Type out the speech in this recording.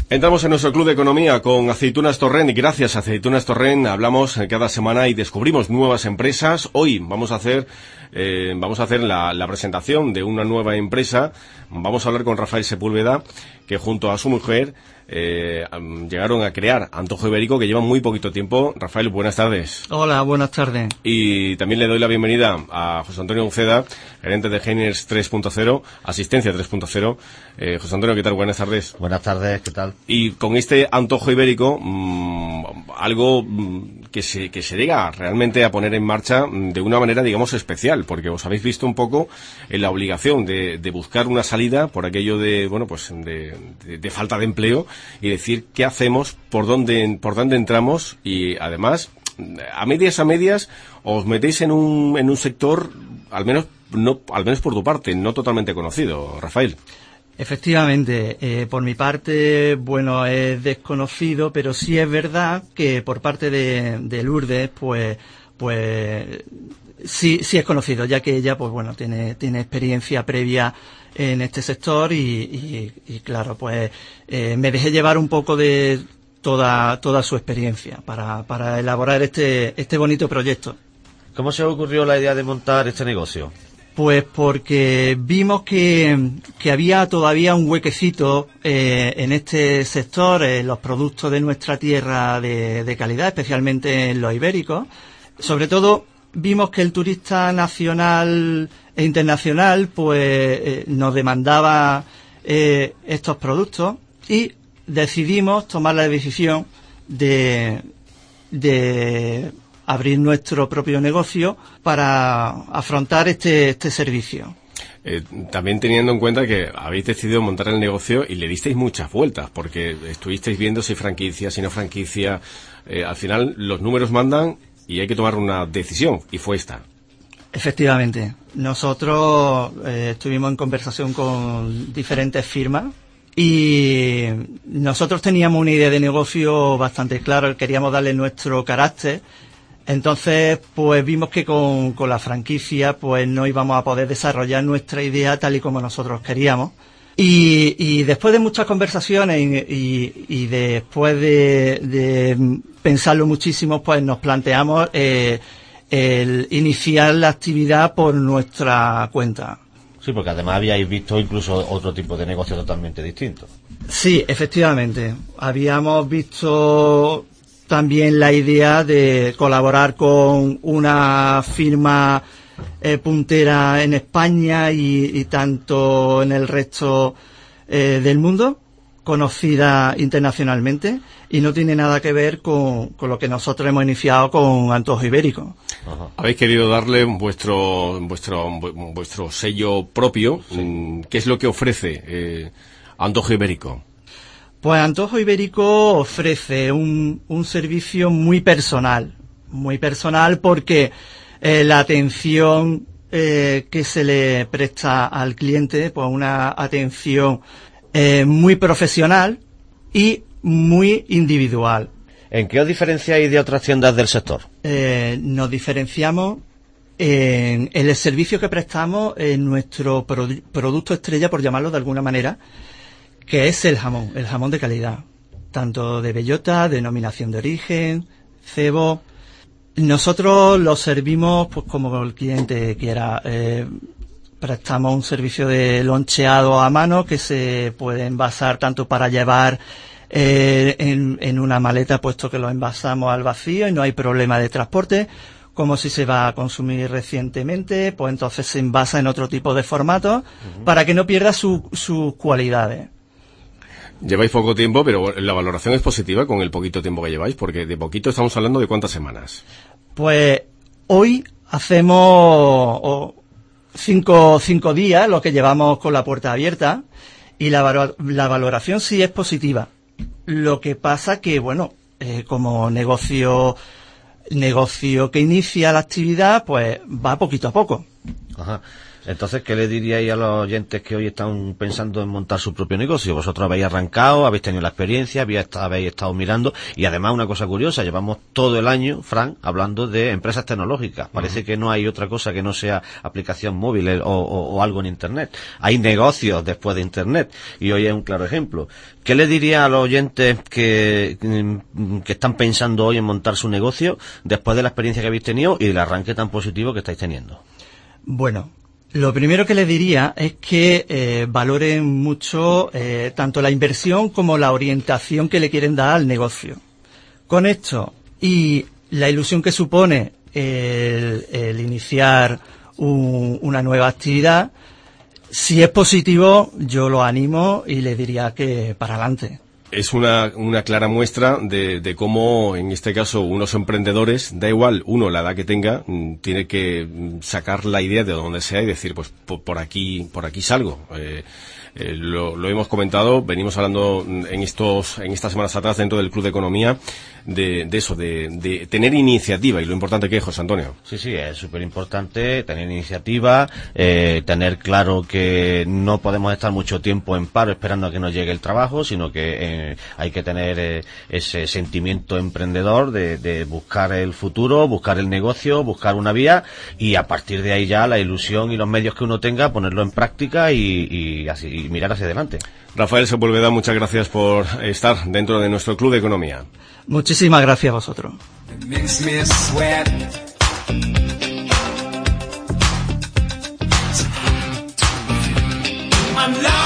Entramos en nuestro Club de Economía con Aceitunas Torrent y gracias a Aceitunas Torrent hablamos cada semana y descubrimos nuevas empresas. Hoy vamos a hacer la presentación de una nueva empresa. Vamos a hablar con Rafael Sepúlveda, que junto a su mujer llegaron a crear Antojo Ibérico, que lleva muy poquito tiempo. Rafael, buenas tardes. Hola, buenas tardes. Y también le doy la bienvenida a José Antonio Uceda, gerente de Heiners 3.0, Asistencia 3.0. José Antonio, ¿qué tal? Buenas tardes. Buenas tardes, ¿qué tal? Y con este Antojo Ibérico, algo que se llega realmente a poner en marcha de una manera, digamos, especial, porque os habéis visto un poco en la obligación de buscar una salida por aquello de falta de empleo y decir qué hacemos, por dónde entramos, y además a medias os metéis en un sector al menos por tu parte no totalmente conocido, Rafael. Efectivamente, por mi parte, bueno, es desconocido, pero sí es verdad que por parte de Lourdes, pues sí es conocido, ya que ella, pues bueno, tiene experiencia previa en este sector y claro, pues me dejé llevar un poco de toda su experiencia para elaborar este bonito proyecto. ¿Cómo se os ocurrió la idea de montar este negocio? Pues porque vimos que había todavía un huequecito en este sector, en los productos de nuestra tierra de calidad, especialmente en los ibéricos. Sobre todo vimos que el turista nacional e internacional pues nos demandaba estos productos y decidimos tomar la decisión de abrir nuestro propio negocio para afrontar este servicio. También teniendo en cuenta que habéis decidido montar el negocio y le disteis muchas vueltas, porque estuvisteis viendo si franquicia, si no franquicia. Al final los números mandan y hay que tomar una decisión, y fue esta. Efectivamente. Nosotros estuvimos en conversación con diferentes firmas y nosotros teníamos una idea de negocio bastante clara, queríamos darle nuestro carácter. Entonces, pues vimos que con la franquicia pues no íbamos a poder desarrollar nuestra idea tal y como nosotros queríamos. Y después de muchas conversaciones y después de pensarlo muchísimo, pues nos planteamos el iniciar la actividad por nuestra cuenta. Sí, porque además habíais visto incluso otro tipo de negocio totalmente distinto. Sí, efectivamente. Habíamos visto también la idea de colaborar con una firma puntera en España y tanto en el resto del mundo, conocida internacionalmente, y no tiene nada que ver con lo que nosotros hemos iniciado con Antojo Ibérico. Ajá. Habéis querido darle vuestro sello propio. Sí. ¿Qué es lo que ofrece Antojo Ibérico? Pues Antojo Ibérico ofrece un servicio muy personal porque la atención que se le presta al cliente, pues una atención muy profesional y muy individual. ¿En qué os diferenciáis de otras tiendas del sector? Nos diferenciamos en el servicio que prestamos en nuestro producto estrella, por llamarlo de alguna manera, que es el jamón de calidad, tanto de bellota, denominación de origen, cebo. Nosotros lo servimos pues como el cliente quiera. Prestamos un servicio de loncheado a mano que se puede envasar tanto para llevar en una maleta, puesto que lo envasamos al vacío y no hay problema de transporte, como si se va a consumir recientemente, pues entonces se envasa en otro tipo de formato para que no pierda sus cualidades. Lleváis poco tiempo, pero la valoración es positiva con el poquito tiempo que lleváis, porque de poquito estamos hablando de ¿cuántas semanas? Pues hoy hacemos cinco días lo que llevamos con la puerta abierta y la valoración sí es positiva. Lo que pasa que, bueno, como negocio que inicia la actividad, pues va poquito a poco. Ajá. Entonces, ¿qué le diríais a los oyentes que hoy están pensando en montar su propio negocio? Vosotros habéis arrancado, habéis tenido la experiencia, habéis estado mirando, y además una cosa curiosa, llevamos todo el año, Fran, hablando de empresas tecnológicas. Parece que no hay otra cosa que no sea aplicación móvil o algo en Internet. Hay negocios después de Internet, y hoy es un claro ejemplo. ¿Qué le diría a los oyentes que están pensando hoy en montar su negocio después de la experiencia que habéis tenido y del arranque tan positivo que estáis teniendo? Bueno, lo primero que les diría es que valoren mucho tanto la inversión como la orientación que le quieren dar al negocio. Con esto y la ilusión que supone el iniciar una nueva actividad, si es positivo, yo lo animo y le diría que para adelante. Es una clara muestra de cómo, en este caso, unos emprendedores, da igual uno la edad que tenga, tiene que sacar la idea de donde sea y decir, pues por aquí salgo. Lo hemos comentado, venimos hablando en estas semanas atrás dentro del Club de Economía de eso, de tener iniciativa, y lo importante que es, José Antonio. Sí, es súper importante tener iniciativa, tener claro que no podemos estar mucho tiempo en paro esperando a que nos llegue el trabajo, sino que hay que tener ese sentimiento emprendedor de buscar el futuro, buscar el negocio, buscar una vía, y a partir de ahí ya la ilusión y los medios que uno tenga, ponerlo en práctica y mirar hacia adelante. Rafael Sepúlveda, muchas gracias por estar dentro de nuestro Club de Economía. Muchísimas gracias a vosotros. I'm